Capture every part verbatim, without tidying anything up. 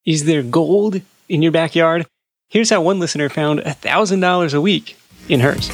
Is there gold in your backyard? Here's how one listener found one thousand dollars a week in hers.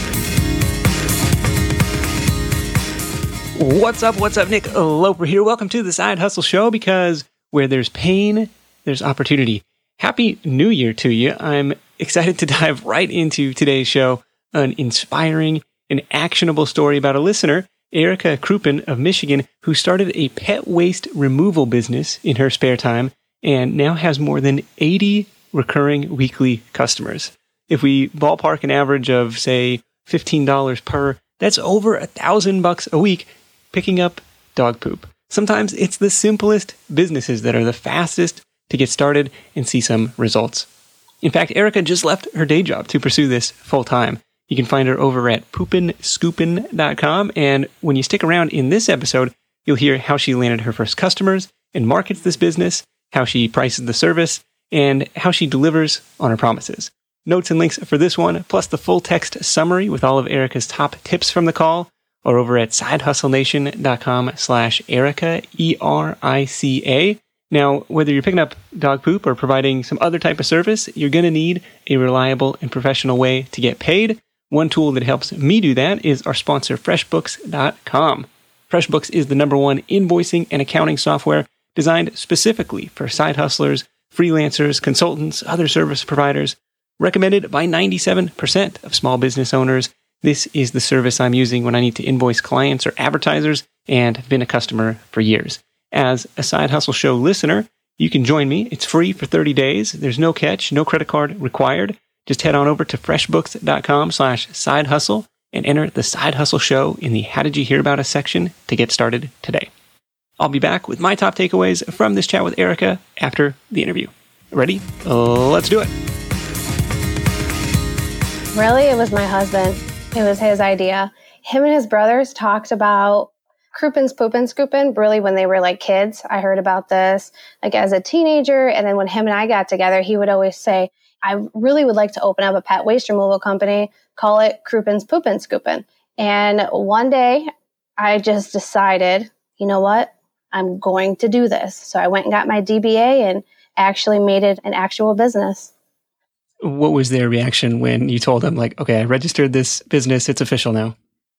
What's up? What's up? Nick Loper here. Welcome to the Side Hustle Show, because where there's pain, there's opportunity. Happy New Year to you. I'm excited to dive right into today's show, an inspiring and actionable story about a listener, Erica Crouppen of Michigan, who started a pet waste removal business in her spare time and now has more than eighty recurring weekly customers. If we ballpark an average of, say, fifteen dollars per, that's over a thousand bucks a week picking up dog poop. Sometimes it's the simplest businesses that are the fastest to get started and see some results. In fact, Erica just left her day job to pursue this full time. You can find her over at poopin scoopin dot com. And when you stick around in this episode, you'll hear how she landed her first customers and markets this business, how she prices the service, and how she delivers on her promises. Notes and links for this one, plus the full text summary with all of Erica's top tips from the call, are over at sidehustlenation.com slash Erica, E R I C A. Now, whether you're picking up dog poop or providing some other type of service, you're going to need a reliable and professional way to get paid. One tool that helps me do that is our sponsor, FreshBooks dot com. FreshBooks is the number one invoicing and accounting software designed specifically for side hustlers, freelancers, consultants, other service providers. Recommended by ninety-seven percent of small business owners. This is the service I'm using when I need to invoice clients or advertisers, and have been a customer for years. As a Side Hustle Show listener, you can join me. It's free for thirty days. There's no catch, no credit card required. Just head on over to freshbooks.com slash side hustle and enter the Side Hustle Show in the How Did You Hear About Us section to get started today. I'll be back with my top takeaways from this chat with Erica after the interview. Ready? Let's do it. Really, it was my husband. It was his idea. Him and his brothers talked about Crouppen's Poopin' Scoopin' really when they were like kids. I heard about this like as a teenager. And then when him and I got together, he would always say, I really would like to open up a pet waste removal company, call it Crouppen's Poopin' Scoopin'. And one day I just decided, you know what? I'm going to do this. So I went and got my D B A and actually made it an actual business. What was their reaction when you told them, like, okay, I registered this business, it's official now?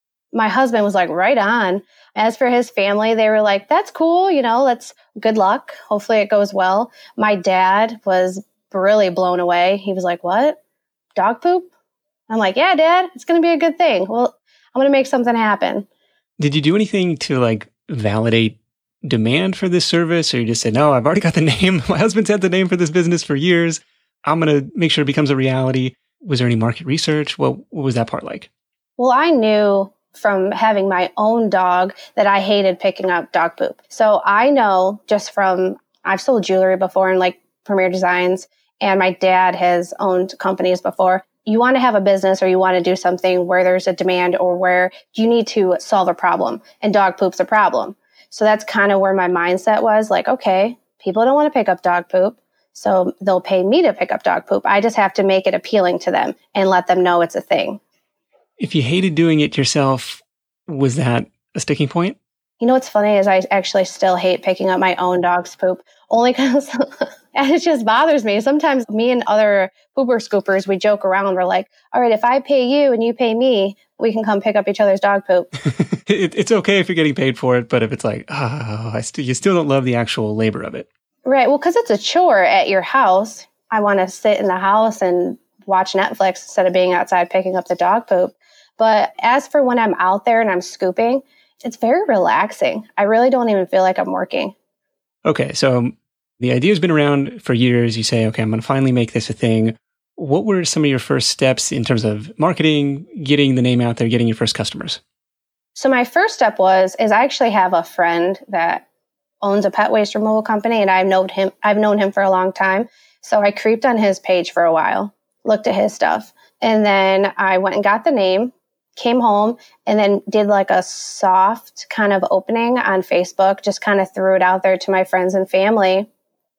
My husband was like, right on. As for his family, they were like, that's cool. You know, let's good luck. Hopefully it goes well. My dad was really blown away. He was like, what? Dog poop? I'm like, yeah, Dad, it's going to be a good thing. Well, I'm going to make something happen. Did you do anything to like validate demand for this service? Or you just said, no, I've already got the name. My husband's had the name for this business for years. I'm going to make sure it becomes a reality. Was there any market research? What, what was that part like? Well, I knew from having my own dog that I hated picking up dog poop. So I know just from, I've sold jewelry before and like Premier Designs, and my dad has owned companies before. You want to have a business or you want to do something where there's a demand or where you need to solve a problem, and dog poop's a problem. So that's kind of where my mindset was like, okay, people don't want to pick up dog poop, so they'll pay me to pick up dog poop. I just have to make it appealing to them and let them know it's a thing. If you hated doing it yourself, was that a sticking point? You know what's funny is I actually still hate picking up my own dog's poop, only because it just bothers me. Sometimes me and other pooper scoopers, we joke around. We're like, all right, if I pay you and you pay me, we can come pick up each other's dog poop. it, it's okay if you're getting paid for it, but if it's like, oh, I st- you still don't love the actual labor of it. Right. Well, because it's a chore at your house. I want to sit in the house and watch Netflix instead of being outside picking up the dog poop. But as for when I'm out there and I'm scooping, it's very relaxing. I really don't even feel like I'm working. Okay. So the idea has been around for years. You say, okay, I'm going to finally make this a thing. What were some of your first steps in terms of marketing, getting the name out there, getting your first customers? So my first step was, is I actually have a friend that owns a pet waste removal company, and I've known him, I've known him for a long time. So I creeped on his page for a while, looked at his stuff, and then I went and got the name, came home, and then did like a soft kind of opening on Facebook, just kind of threw it out there to my friends and family.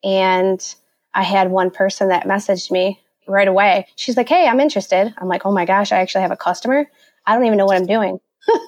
And I had one person that messaged me right away. She's like, hey, I'm interested. I'm like, oh my gosh, I actually have a customer. I don't even know what I'm doing.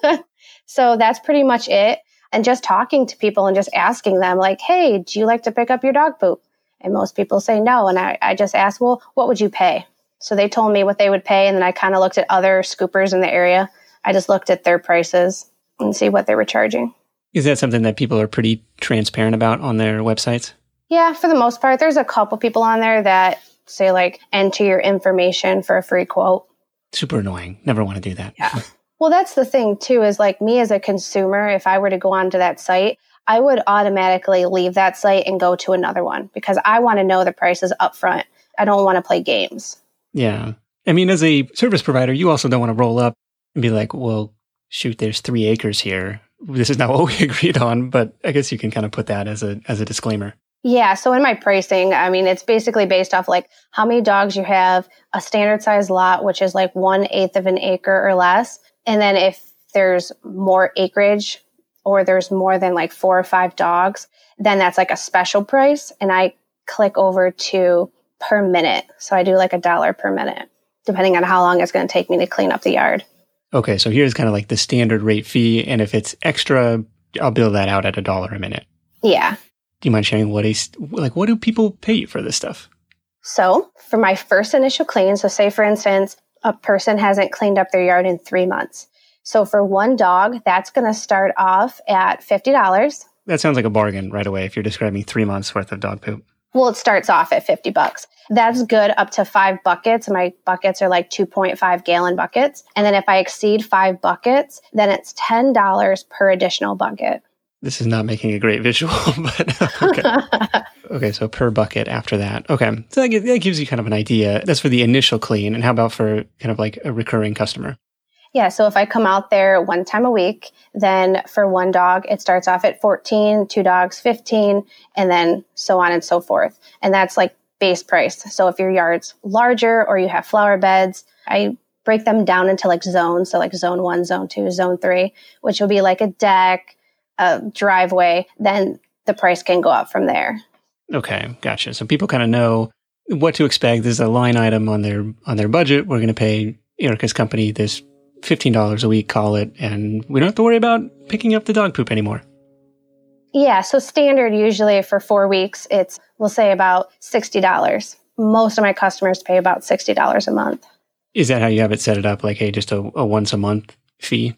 So that's pretty much it. And just talking to people and just asking them like, hey, do you like to pick up your dog poop? And most people say no. And I, I just asked, well, what would you pay? So they told me what they would pay. And then I kind of looked at other scoopers in the area. I just looked at their prices and see what they were charging. Is that something that people are pretty transparent about on their websites? Yeah, for the most part. There's a couple people on there that say like, enter your information for a free quote. Super annoying. Never want to do that. Yeah. Well, that's the thing too, is like me as a consumer, if I were to go onto that site, I would automatically leave that site and go to another one because I want to know the prices up front. I don't want to play games. Yeah. I mean, as a service provider, you also don't want to roll up and be like, well, shoot, there's three acres here. This is not what we agreed on. But I guess you can kind of put that as a as a disclaimer. Yeah. So in my pricing, I mean, it's basically based off like how many dogs you have, a standard size lot, which is like one eighth of an acre or less. And then if there's more acreage or there's more than like four or five dogs, then that's like a special price. And I click over to per minute. So I do like a dollar per minute, depending on how long it's going to take me to clean up the yard. Okay. So here's kind of like the standard rate fee. And if it's extra, I'll bill that out at a dollar a minute. Yeah. Do you mind sharing what is, like, what do people pay you for this stuff? So for my first initial clean, so say for instance, a person hasn't cleaned up their yard in three months. So for one dog, that's going to start off at fifty dollars. That sounds like a bargain right away if you're describing three months worth of dog poop. Well, it starts off at fifty bucks. That's good up to five buckets. My buckets are like two point five gallon buckets. And then if I exceed five buckets, then it's ten dollars per additional bucket. This is not making a great visual, but okay. Okay, so per bucket after that. Okay, so that gives, that gives you kind of an idea. That's for the initial clean. And how about for kind of like a recurring customer? Yeah, so if I come out there one time a week, then for one dog, it starts off at fourteen, two dogs, fifteen, and then so on and so forth. And that's like base price. So if your yard's larger or you have flower beds, I break them down into like zones. So like zone one, zone two, zone three, which will be like a deck, a driveway, then the price can go up from there. Okay, gotcha. So people kind of know what to expect. There's a line item on their on their budget. We're going to pay Erica's company this fifteen dollars a week, call it, and we don't have to worry about picking up the dog poop anymore. Yeah, so standard usually for four weeks, it's, we'll say about sixty dollars. Most of my customers pay about sixty dollars a month. Is that how you have it set it up? Like, hey, just a, a once a month fee?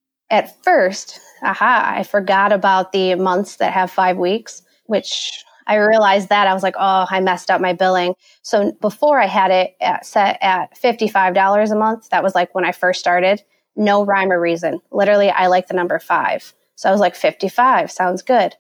At first, aha, I forgot about the months that have five weeks, which I realized that. I was like, oh, I messed up my billing. So before I had it at, set at fifty-five dollars a month, that was like when I first started. No rhyme or reason. Literally, I like the number five. So I was like, fifty-five, sounds good.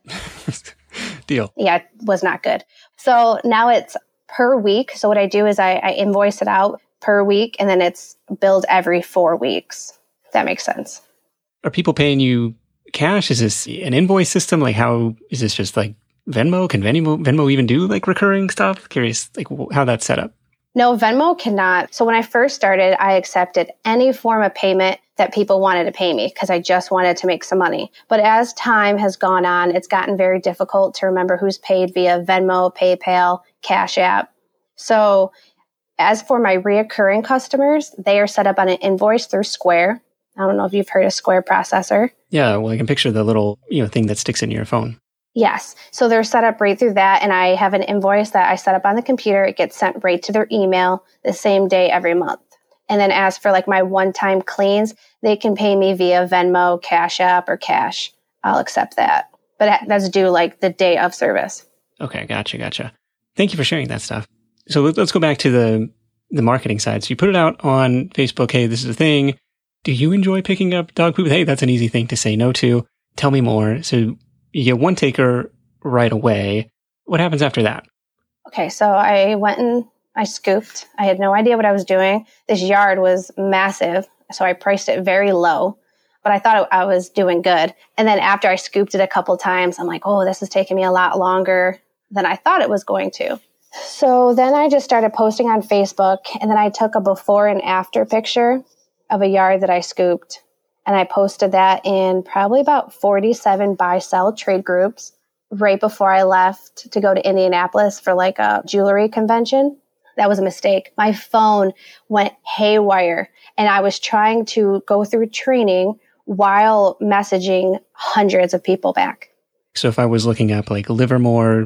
Deal. Yeah, it was not good. So now it's per week. So what I do is I, I invoice it out per week, and then it's billed every four weeks. If that makes sense. Are people paying you cash? Is this an invoice system? Like, how is this just like Venmo? Can Venmo, Venmo even do like recurring stuff? Curious, like how that's set up. No, Venmo cannot. So when I first started, I accepted any form of payment that people wanted to pay me because I just wanted to make some money. But as time has gone on, it's gotten very difficult to remember who's paid via Venmo, PayPal, Cash App. So as for my reoccurring customers, they are set up on an invoice through Square. I don't know if you've heard of Square Processor. Yeah, well, I can picture the little, you know, thing that sticks in your phone. Yes. So they're set up right through that. And I have an invoice that I set up on the computer. It gets sent right to their email the same day every month. And then as for like my one-time cleans, they can pay me via Venmo, Cash App, or cash. I'll accept that. But that's due like the day of service. Okay, gotcha, gotcha. Thank you for sharing that stuff. So let's go back to the, the marketing side. So you put it out on Facebook. Hey, this is a thing. Do you enjoy picking up dog poop? Hey, that's an easy thing to say no to. Tell me more. So you get one taker right away. What happens after that? Okay, so I went and I scooped. I had no idea what I was doing. This yard was massive, so I priced it very low, but I thought I was doing good. And then after I scooped it a couple times, I'm like, oh, this is taking me a lot longer than I thought it was going to. So then I just started posting on Facebook, and then I took a before and after picture of a yard that I scooped. And I posted that in probably about forty-seven buy-sell trade groups right before I left to go to Indianapolis for like a jewelry convention. That was a mistake. My phone went haywire, and I was trying to go through training while messaging hundreds of people back. So if I was looking up like Livermore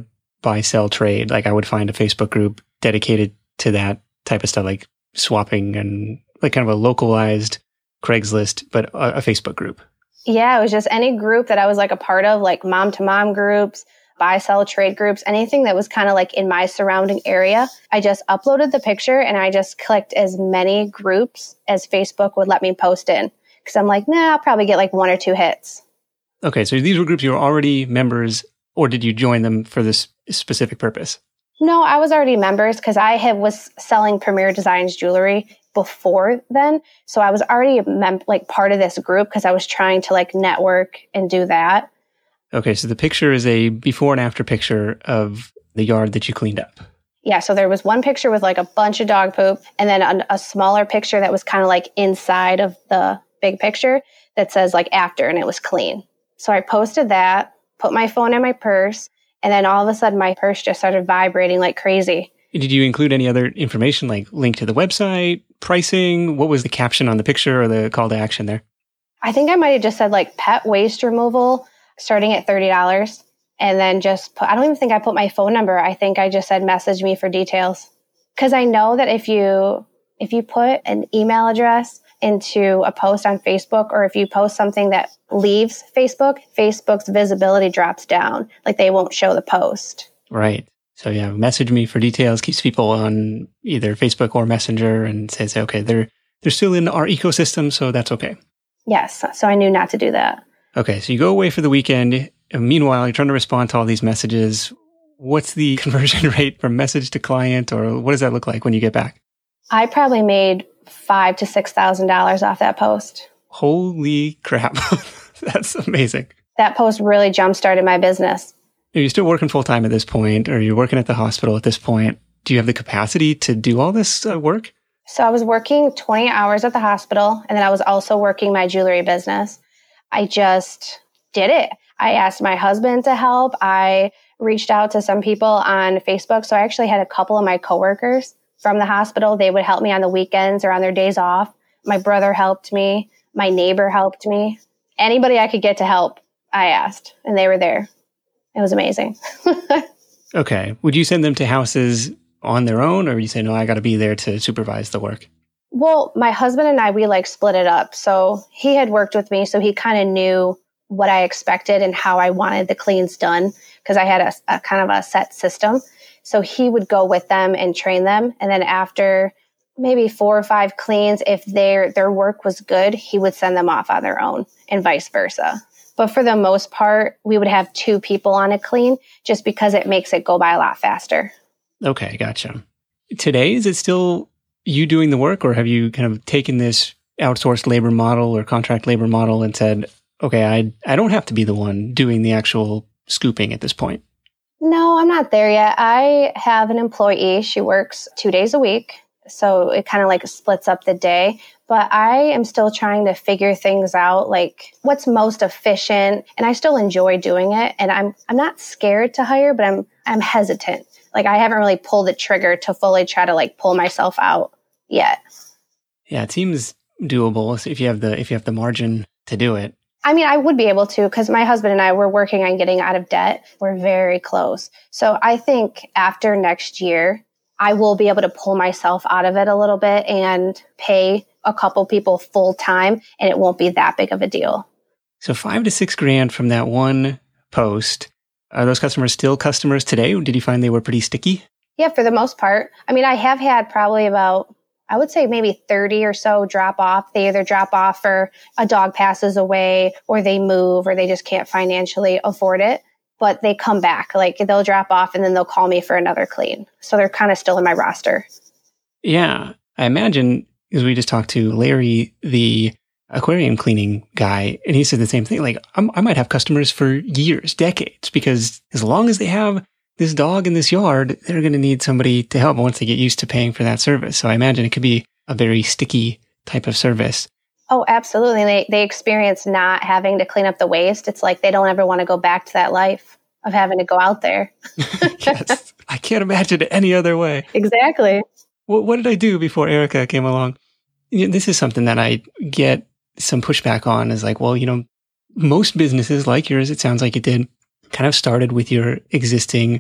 buy, sell, trade. Like I would find a Facebook group dedicated to that type of stuff, like swapping and like kind of a localized Craigslist, but a, a Facebook group. Yeah, it was just any group that I was like a part of, like mom to mom groups, buy, sell, trade groups, anything that was kind of like in my surrounding area. I just uploaded the picture and I just clicked as many groups as Facebook would let me post in. Because I'm like, nah, I'll probably get like one or two hits. Okay, so these were groups you were already members, or did you join them for this specific purpose? No, I was already members because I had was selling Premier Designs jewelry before then. So I was already a mem- like part of this group because I was trying to like network and do that. Okay, so the picture is a before and after picture of the yard that you cleaned up. Yeah, so there was one picture with like a bunch of dog poop and then a, a smaller picture that was kind of like inside of the big picture that says like after, and it was clean. So I posted that, put my phone in my purse, and then all of a sudden my purse just started vibrating like crazy. Did you include any other information like link to the website, pricing? What was the caption on the picture or the call to action there? I think I might have just said like pet waste removal starting at thirty dollars. And then just put, I don't even think I put my phone number. I think I just said message me for details. Because I know that if you if you put an email address into a post on Facebook, or if you post something that leaves Facebook, Facebook's visibility drops down. Like they won't show the post. Right. So yeah, message me for details, keeps people on either Facebook or Messenger and says, okay, they're they're still in our ecosystem, so that's okay. Yes. So I knew not to do that. Okay. So you go away for the weekend. And meanwhile, you're trying to respond to all these messages. What's the conversion rate from message to client, or what does that look like when you get back? I probably made five to six thousand dollars off that post. Holy crap. That's amazing. That post really jump-started my business. Are you still working full-time at this point, or you're working at the hospital at this point? Do you have the capacity to do all this uh, work? So I was working twenty hours at the hospital, and then I was also working my jewelry business. I just did it. I asked my husband to help. I reached out to some people on Facebook. So I actually had a couple of my coworkers from the hospital. They would help me on the weekends or on their days off. My brother helped me. My neighbor helped me. Anybody I could get to help, I asked, and they were there. It was amazing. Okay. Would you send them to houses on their own, or you say, no, I got to be there to supervise the work? Well, my husband and I, we like split it up. So he had worked with me, so he kind of knew what I expected and how I wanted the cleans done, because I had a, a kind of a set system. So he would go with them and train them. And then after maybe four or five cleans, if their their work was good, he would send them off on their own, and vice versa. But for the most part, we would have two people on a clean just because it makes it go by a lot faster. Okay, gotcha. Today, is it still you doing the work, or have you kind of taken this outsourced labor model or contract labor model and said, okay, I I don't have to be the one doing the actual scooping at this point? No, I'm not there yet. I have an employee. She works two days a week. So it kind of like splits up the day. But I am still trying to figure things out, like what's most efficient. And I still enjoy doing it. And I'm I'm not scared to hire, but I'm I'm hesitant. Like I haven't really pulled the trigger to fully try to like pull myself out yet. Yeah, it seems doable if you have the if you have the margin to do it. I mean, I would be able to, because my husband and I were working on getting out of debt. We're very close. So I think after next year, I will be able to pull myself out of it a little bit and pay a couple people full time, and it won't be that big of a deal. So five to six grand from that one post. Are those customers still customers today? Did you find they were pretty sticky? Yeah, for the most part. I mean, I have had probably about, I would say maybe thirty or so drop off. They either drop off or a dog passes away, or they move, or they just can't financially afford it. But they come back. Like they'll drop off and then they'll call me for another clean. So they're kind of still in my roster. Yeah. I imagine, because we just talked to Larry, the aquarium cleaning guy, and he said the same thing. Like, I'm, I might have customers for years, decades, because as long as they have this dog in this yard, they're going to need somebody to help once they get used to paying for that service. So I imagine it could be a very sticky type of service. Oh, absolutely. They they experience not having to clean up the waste. It's like they don't ever want to go back to that life of having to go out there. Yes, I can't imagine it any other way. Exactly. What, what did I do before Erica came along? You know, this is something that I get some pushback on, is like, well, you know, most businesses like yours, it sounds like it did, kind of started with your existing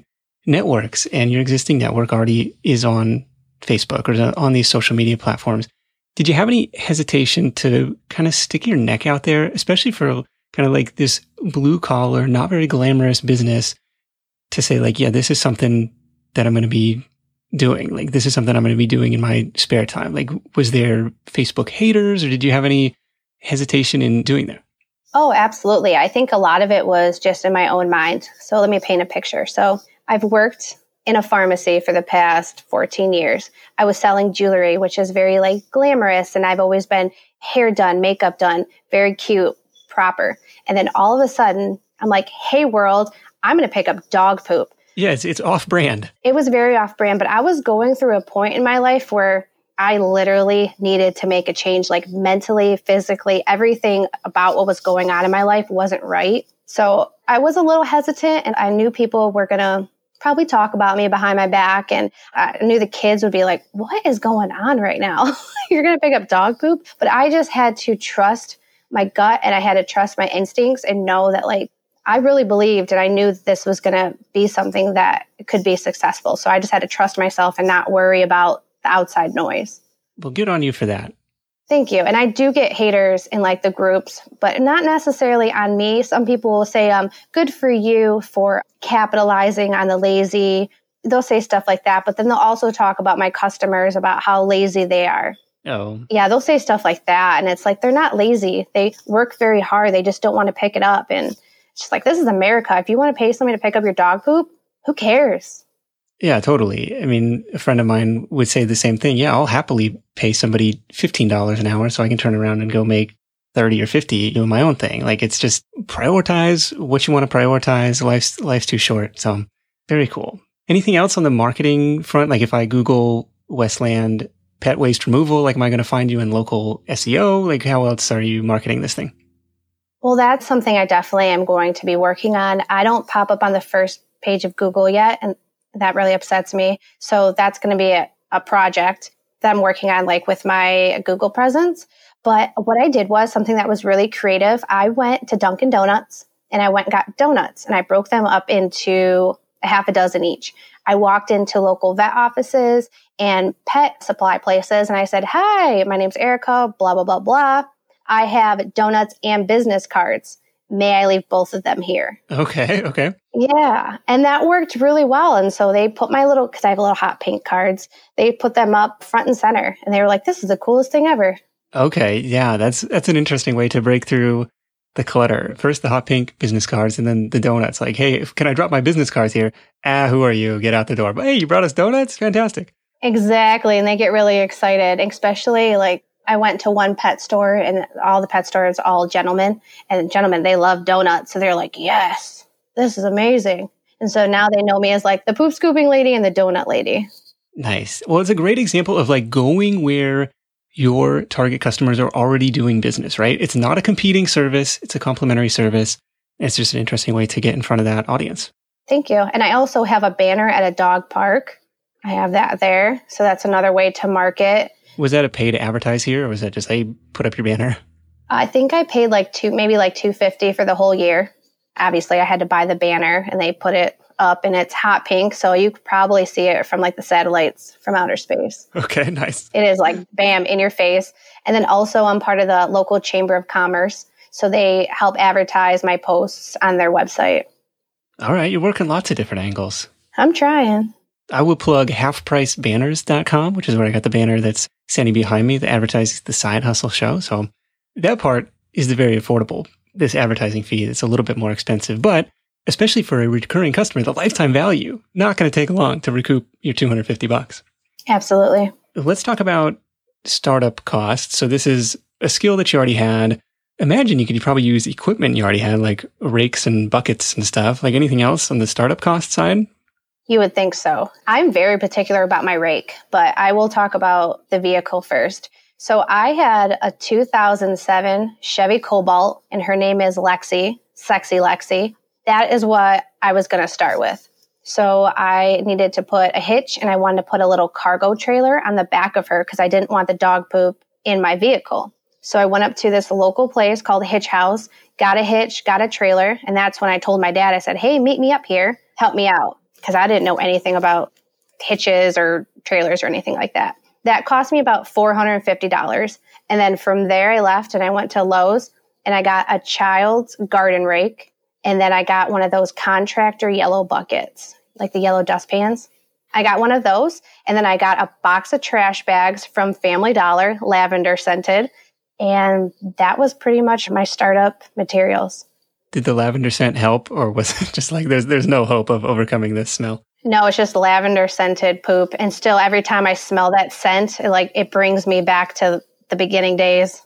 networks and your existing network already is on Facebook or on these social media platforms, did you have any hesitation to kind of stick your neck out there, especially for kind of like this blue collar, not very glamorous business, to say like, yeah, this is something that I'm going to be doing. Like, this is something I'm going to be doing in my spare time. Like, was there Facebook haters, or did you have any hesitation in doing that? Oh, absolutely. I think a lot of it was just in my own mind. So let me paint a picture. So I've worked in a pharmacy for the past fourteen years. I was selling jewelry, which is very like glamorous. And I've always been hair done, makeup done, very cute, proper. And then all of a sudden I'm like, hey world, I'm going to pick up dog poop. Yeah, it's, it's off brand. It was very off brand, but I was going through a point in my life where I literally needed to make a change, like mentally, physically, everything about what was going on in my life wasn't right. So I was a little hesitant, and I knew people were going to probably talk about me behind my back. And I knew the kids would be like, what is going on right now? You're going to pick up dog poop? But I just had to trust my gut, and I had to trust my instincts and know that like, I really believed, and I knew that this was going to be something that could be successful. So I just had to trust myself and not worry about the outside noise. Well, good on you for that. Thank you. And I do get haters in like the groups, but not necessarily on me. Some people will say, um, good for you for capitalizing on the lazy. They'll say stuff like that, but then they'll also talk about my customers, about how lazy they are. Oh. Yeah, they'll say stuff like that. And it's like, they're not lazy. They work very hard. They just don't want to pick it up. And it's just like, this is America. If you want to pay somebody to pick up your dog poop, who cares? Yeah, totally. I mean, a friend of mine would say the same thing. Yeah, I'll happily pay somebody fifteen dollars an hour so I can turn around and go make thirty or fifty doing my own thing. Like, it's just prioritize what you want to prioritize. Life's, life's too short. So very cool. Anything else on the marketing front? Like, if I Google Westland pet waste removal, like, am I going to find you in local S E O? Like, how else are you marketing this thing? Well, that's something I definitely am going to be working on. I don't pop up on the first page of Google yet, and that really upsets me. So that's going to be a, a project that I'm working on, like with my Google presence. But what I did was something that was really creative. I went to Dunkin' Donuts and I went and got donuts, and I broke them up into a half a dozen each. I walked into local vet offices and pet supply places, and I said, hi, my name's Erica, blah, blah, blah, blah. I have donuts and business cards. May I leave both of them here? Okay, okay. Yeah. And that worked really well. And so they put my little, because I have little hot pink cards, they put them up front and center. And they were like, this is the coolest thing ever. Okay. Yeah, that's that's an interesting way to break through the clutter. First, the hot pink business cards, and then the donuts. Like, hey, can I drop my business cards here? Ah, who are you? Get out the door. But hey, you brought us donuts? Fantastic. Exactly. And they get really excited, especially like, I went to one pet store, and all the pet stores, all gentlemen, and gentlemen, they love donuts. So they're like, yes, this is amazing. And so now they know me as like the poop scooping lady and the donut lady. Nice. Well, it's a great example of like going where your target customers are already doing business, right? It's not a competing service. It's a complementary service. It's just an interesting way to get in front of that audience. Thank you. And I also have a banner at a dog park. I have that there. So that's another way to market. Was that a pay to advertise here, or was that just, hey, put up your banner? I think I paid like two, maybe like two hundred fifty dollars for the whole year. Obviously, I had to buy the banner, and they put it up, and it's hot pink. So you could probably see it from like the satellites from outer space. Okay, nice. It is like, bam, in your face. And then also I'm part of the local Chamber of Commerce. So they help advertise my posts on their website. All right, you're working lots of different angles. I'm trying. I will plug half price banners dot com, which is where I got the banner that's standing behind me that advertises the Side Hustle show. So that part is the very affordable. This advertising fee, it's a little bit more expensive, but especially for a recurring customer, the lifetime value, not going to take long to recoup your two hundred fifty bucks. Absolutely. Let's talk about startup costs. So this is a skill that you already had. Imagine you could probably use equipment you already had, like rakes and buckets and stuff. Like anything else on the startup cost side? You would think so. I'm very particular about my rake, but I will talk about the vehicle first. So I had a two thousand seven Chevy Cobalt, and her name is Lexi, Sexy Lexi. That is what I was going to start with. So I needed to put a hitch, and I wanted to put a little cargo trailer on the back of her because I didn't want the dog poop in my vehicle. So I went up to this local place called Hitch House, got a hitch, got a trailer. And that's when I told my dad, I said, hey, meet me up here, help me out. because I didn't know anything about hitches or trailers or anything like that. That cost me about four hundred fifty dollars. And then from there, I left and I went to Lowe's and I got a child's garden rake. And then I got one of those contractor yellow buckets, like the yellow dustpans. I got one of those. And then I got a box of trash bags from Family Dollar, lavender scented. And that was pretty much my startup materials. Did the lavender scent help, or was it just like there's there's no hope of overcoming this smell? No, it's just lavender scented poop. And still, every time I smell that scent, it, like it brings me back to the beginning days.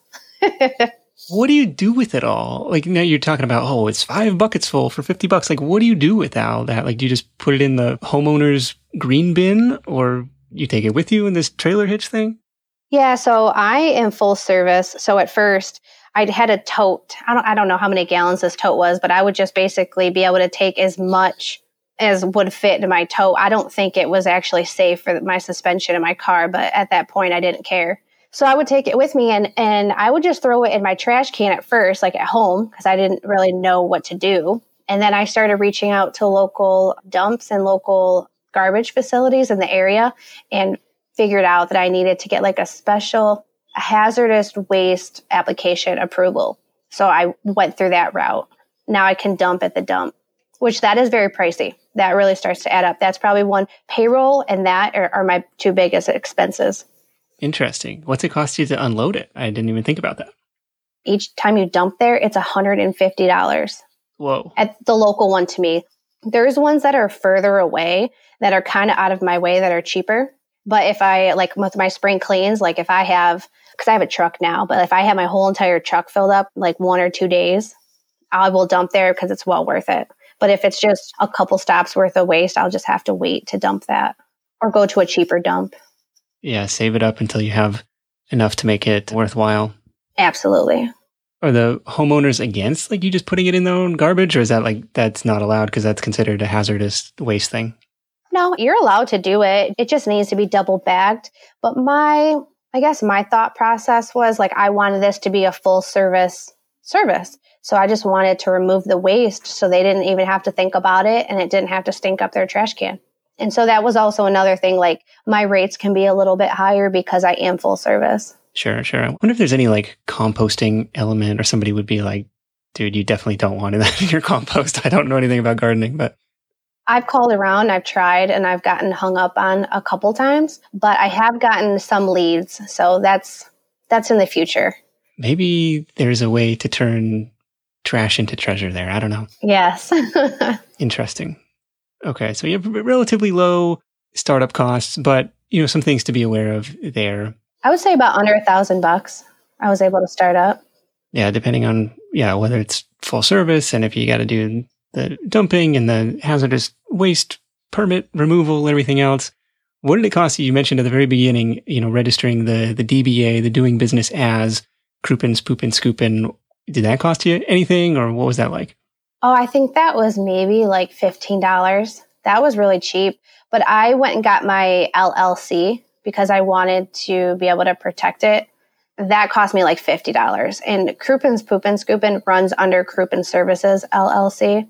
What do you do with it all? Like now you're talking about, oh, it's five buckets full for fifty bucks. Like, what do you do with all that? Like, do you just put it in the homeowner's green bin, or you take it with you in this trailer hitch thing? Yeah, so I am full service. So at first, I had a tote. I don't, I don't know how many gallons this tote was, but I would just basically be able to take as much as would fit in my tote. I don't think it was actually safe for my suspension in my car, but at that point, I didn't care. So I would take it with me and, and I would just throw it in my trash can at first, like at home, because I didn't really know what to do. And then I started reaching out to local dumps and local garbage facilities in the area and figured out that I needed to get like a special hazardous waste application approval. So I went through that route. Now I can dump at the dump, which that is very pricey. That really starts to add up. That's probably one. Payroll and that are, are my two biggest expenses. Interesting. What's it cost you to unload it? I didn't even think about that. Each time you dump there, it's one hundred fifty dollars. Whoa. At the local one to me. There's ones that are further away that are kind of out of my way that are cheaper. But if I, like with my spring cleans, like if I have, because I have a truck now, but if I have my whole entire truck filled up like one or two days, I will dump there because it's well worth it. But if it's just a couple stops worth of waste, I'll just have to wait to dump that or go to a cheaper dump. Yeah, save it up until you have enough to make it worthwhile. Absolutely. Are the homeowners against like you just putting it in their own garbage, or is that like that's not allowed because that's considered a hazardous waste thing? No, you're allowed to do it. It just needs to be double bagged. But my, I guess my thought process was like, I wanted this to be a full service service. So I just wanted to remove the waste so they didn't even have to think about it and it didn't have to stink up their trash can. And so that was also another thing, like my rates can be a little bit higher because I am full service. Sure, sure. I wonder if there's any like composting element or somebody would be like, dude, you definitely don't want that in your compost. I don't know anything about gardening, but. I've called around, I've tried, and I've gotten hung up on a couple times, but I have gotten some leads. So that's that's in the future. Maybe there's a way to turn trash into treasure there. I don't know. Yes. Interesting. Okay. So you have relatively low startup costs, but you know, some things to be aware of there. I would say about under a thousand bucks. I was able to start up. Yeah. Depending on, yeah, whether it's full service and if you got to do the dumping and the hazardous waste permit removal, everything else. What did it cost you? You mentioned at the very beginning, you know, registering the, the D B A, the doing business as Crouppen, Spooppen, Scooppen. Did that cost you anything or what was that like? Oh, I think that was maybe like fifteen dollars. That was really cheap. But I went and got my L L C because I wanted to be able to protect it. That cost me like fifty dollars. And Crouppen, Spooppen, Scooppen runs under Crouppen Services, L L C.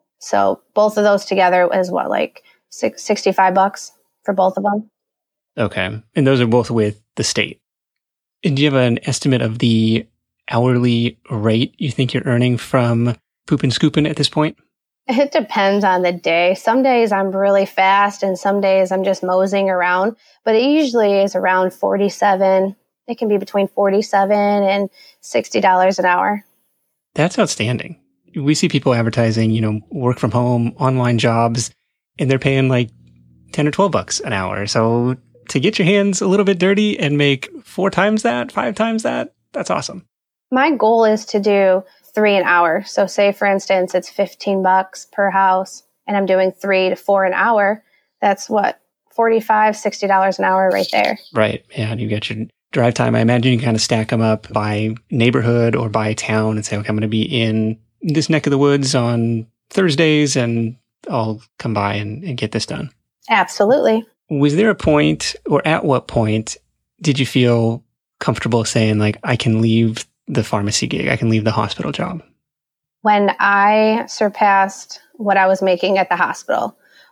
So both of those together is what, like six, sixty-five bucks for both of them. Okay. And those are both with the state. And do you have an estimate of the hourly rate you think you're earning from Poopin' Scoopin' at this point? It depends on the day. Some days I'm really fast and some days I'm just moseying around, but it usually is around forty-seven. It can be between forty-seven and sixty dollars an hour. That's outstanding. We see people advertising, you know, work from home, online jobs, and they're paying like ten or twelve bucks an hour. So to get your hands a little bit dirty and make four times that, five times that, that's awesome. My goal is to do three an hour. So say, for instance, it's fifteen bucks per house and I'm doing three to four an hour. That's what, forty-five, sixty dollars an hour right there. Right. Yeah. And you get your drive time. I imagine you kind of stack them up by neighborhood or by town and say, okay, I'm going to be in this neck of the woods on Thursdays and I'll come by and, and get this done. Absolutely. Was there a point, or at what point did you feel comfortable saying like, I can leave the pharmacy gig, I can leave the hospital job? When I surpassed what I was making at the hospital,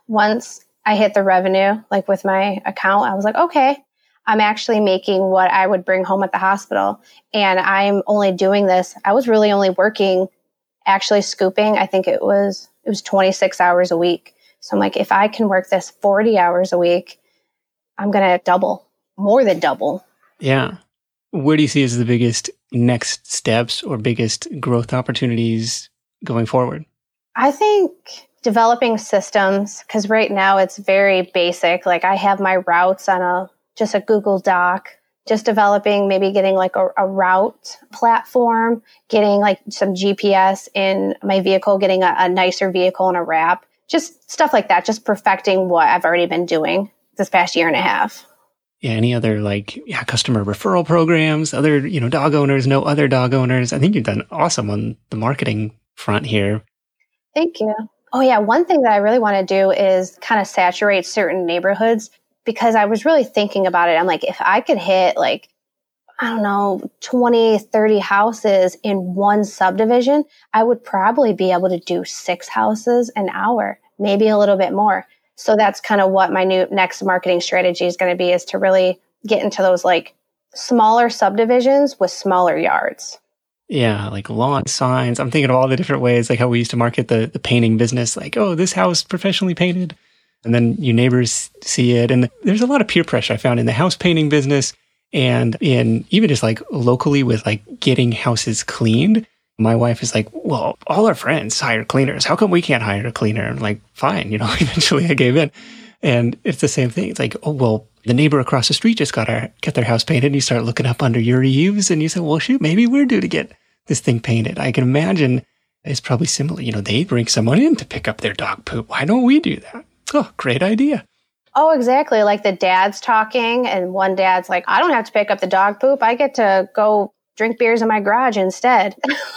once I hit the revenue, like with my account, I was like, okay, I'm actually making what I would bring home at the hospital. And I'm only doing this. I was really only working, actually scooping. I think it was, it was twenty-six hours a week. So I'm like, if I can work this forty hours a week, I'm going to double, more than double. Yeah. Where do you see as the biggest next steps or biggest growth opportunities going forward? I think developing systems, because right now it's very basic. Like I have my routes on a just a Google Doc, just developing, maybe getting like a, a route platform, getting like some G P S in my vehicle, getting a, a nicer vehicle and a wrap, just stuff like that, just perfecting what I've already been doing this past year and a half. Yeah, any other like yeah, customer referral programs, other, you know, dog owners, know other dog owners. I think you've done awesome on the marketing front here. Thank you. Oh yeah, one thing that I really want to do is kind of saturate certain neighborhoods, because I was really thinking about it. I'm like, if I could hit like, I don't know, twenty, thirty houses in one subdivision, I would probably be able to do six houses an hour, maybe a little bit more. So that's kind of what my new next marketing strategy is going to be, is to really get into those like smaller subdivisions with smaller yards. Yeah, like lawn signs. I'm thinking of all the different ways, like how we used to market the, the painting business, like, oh, this house professionally painted. And then your neighbors see it. And there's a lot of peer pressure I found in the house painting business and in even just like locally with like getting houses cleaned. My wife is like, well, all our friends hire cleaners. How come we can't hire a cleaner? I'm like, fine. You know, eventually I gave in. And it's the same thing. It's like, oh, well, the neighbor across the street just got our, get their house painted. And you start looking up under your eaves and you say, well, shoot, maybe we're due to get this thing painted. I can imagine it's probably similar. You know, they bring someone in to pick up their dog poop. Why don't we do that? Oh, great idea. Oh, exactly. Like the dad's talking and one dad's like, I don't have to pick up the dog poop. I get to go drink beers in my garage instead.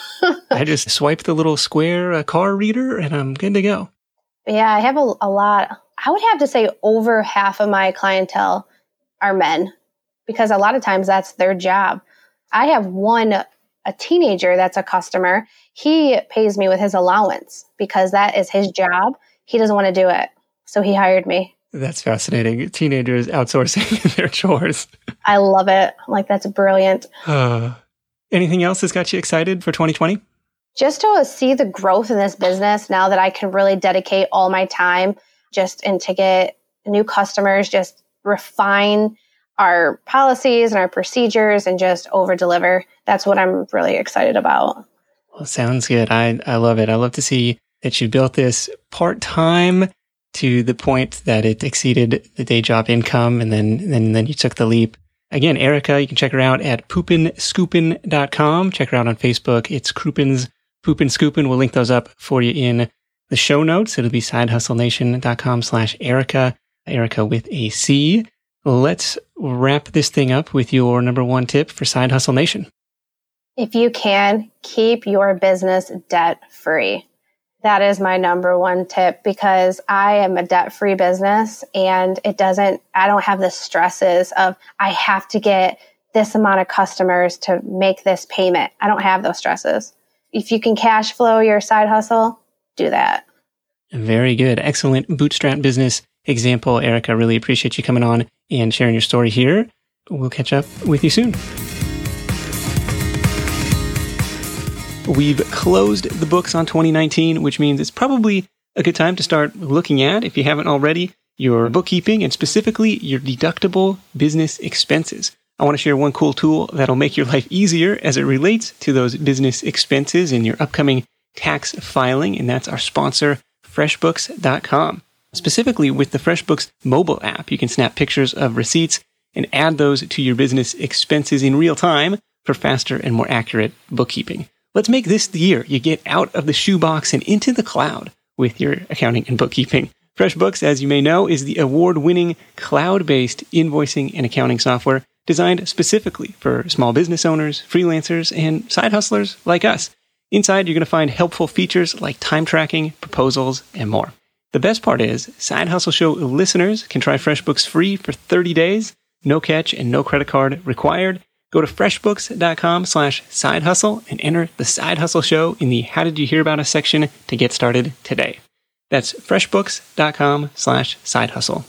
I just swipe the little square uh, car reader and I'm good to go. Yeah, I have a, a lot. I would have to say over half of my clientele are men, because a lot of times that's their job. I have one, a teenager that's a customer. He pays me with his allowance because that is his job. He doesn't want to do it. So he hired me. That's fascinating. Teenagers outsourcing their chores. I love it. Like, that's brilliant. Uh, anything else that's got you excited for twenty twenty? Just to see the growth in this business now that I can really dedicate all my time just and to get new customers, just refine our policies and our procedures and just over deliver. That's what I'm really excited about. Well, sounds good. I, I love it. I love to see that you built this part-time to the point that it exceeded the day job income, and then then then you took the leap. Again, Erica, you can check her out at poopin scoopin dot com. Check her out on Facebook. It's Crouppens Poopin Scoopin. We'll link those up for you in the show notes. It'll be sidehustlenation.com slash Erica, Erica with a C. Let's wrap this thing up with your number one tip for Side Hustle Nation. If you can, keep your business debt-free. That is my number one tip, because I am a debt-free business and it doesn't, I don't have the stresses of I have to get this amount of customers to make this payment. I don't have those stresses. If you can cash flow your side hustle, do that. Very good. Excellent bootstrap business example, Erica. Really appreciate you coming on and sharing your story here. We'll catch up with you soon. We've closed the books on twenty nineteen, which means it's probably a good time to start looking at, if you haven't already, your bookkeeping and specifically your deductible business expenses. I want to share one cool tool that'll make your life easier as it relates to those business expenses in your upcoming tax filing, and that's our sponsor, FreshBooks dot com. Specifically with the FreshBooks mobile app, you can snap pictures of receipts and add those to your business expenses in real time for faster and more accurate bookkeeping. Let's make this the year you get out of the shoebox and into the cloud with your accounting and bookkeeping. FreshBooks, as you may know, is the award-winning cloud-based invoicing and accounting software designed specifically for small business owners, freelancers, and side hustlers like us. Inside, you're going to find helpful features like time tracking, proposals, and more. The best part is, Side Hustle Show listeners can try FreshBooks free for thirty days, no catch and no credit card required. Go to freshbooks.com slash side hustle and enter the Side Hustle Show in the How Did You Hear About Us section to get started today. That's freshbooks.com slash side hustle.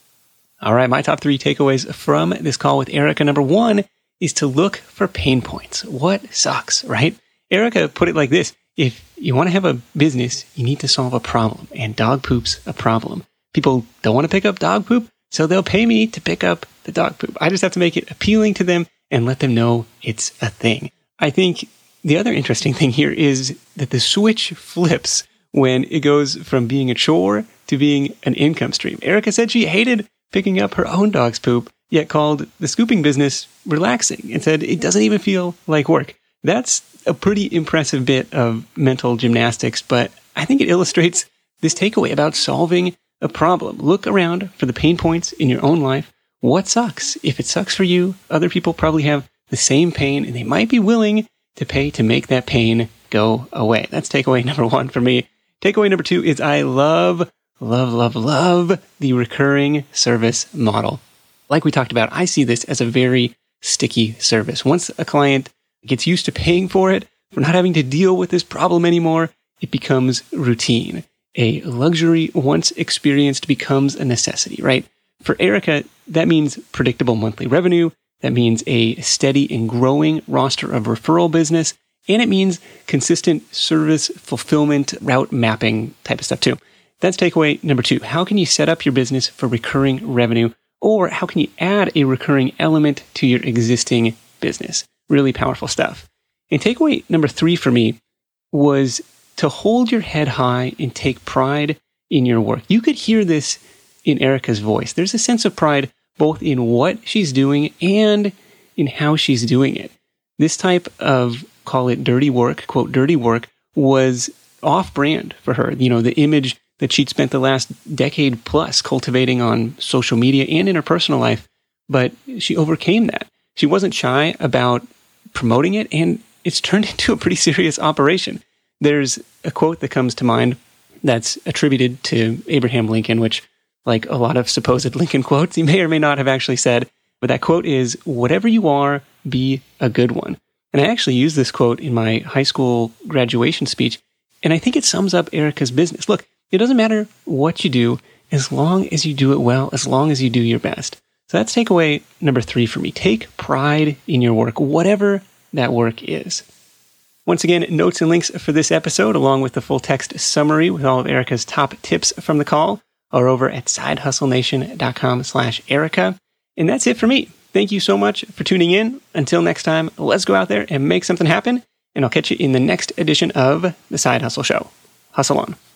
All right, my top three takeaways from this call with Erica. Number one is to look for pain points. What sucks, right? Erica put it like this. If you want to have a business, you need to solve a problem, and dog poop's a problem. People don't want to pick up dog poop, so they'll pay me to pick up the dog poop. I just have to make it appealing to them and let them know it's a thing. I think the other interesting thing here is that the switch flips when it goes from being a chore to being an income stream. Erica said she hated picking up her own dog's poop, yet called the scooping business relaxing and said it doesn't even feel like work. That's a pretty impressive bit of mental gymnastics, but I think it illustrates this takeaway about solving a problem. Look around for the pain points in your own life. What sucks? If it sucks for you, other people probably have the same pain, and they might be willing to pay to make that pain go away. That's takeaway number one for me. Takeaway number two is I love, love, love, love the recurring service model. Like we talked about, I see this as a very sticky service. Once a client gets used to paying for it, for not having to deal with this problem anymore, it becomes routine. A luxury once experienced becomes a necessity, right? For Erica, that means predictable monthly revenue. That means a steady and growing roster of referral business. And it means consistent service fulfillment, route mapping type of stuff too. That's takeaway number two. How can you set up your business for recurring revenue? Or how can you add a recurring element to your existing business? Really powerful stuff. And takeaway number three for me was to hold your head high and take pride in your work. You could hear this in Erica's voice. There's a sense of pride both in what she's doing and in how she's doing it. This type of, call it dirty work, quote, dirty work, was off-brand for her. You know, the image that she'd spent the last decade plus cultivating on social media and in her personal life, but she overcame that. She wasn't shy about promoting it, and it's turned into a pretty serious operation. There's a quote that comes to mind that's attributed to Abraham Lincoln, which, like a lot of supposed Lincoln quotes, he may or may not have actually said, but that quote is, "Whatever you are, be a good one." And I actually used this quote in my high school graduation speech, and I think it sums up Erica's business. Look, it doesn't matter what you do, as long as you do it well, as long as you do your best. So that's takeaway number three for me. Take pride in your work, whatever that work is. Once again, notes and links for this episode, along with the full text summary with all of Erica's top tips from the call, are over at sidehustlenation.com slash Erica. And that's it for me. Thank you so much for tuning in. Until next time, let's go out there and make something happen. And I'll catch you in the next edition of The Side Hustle Show. Hustle on.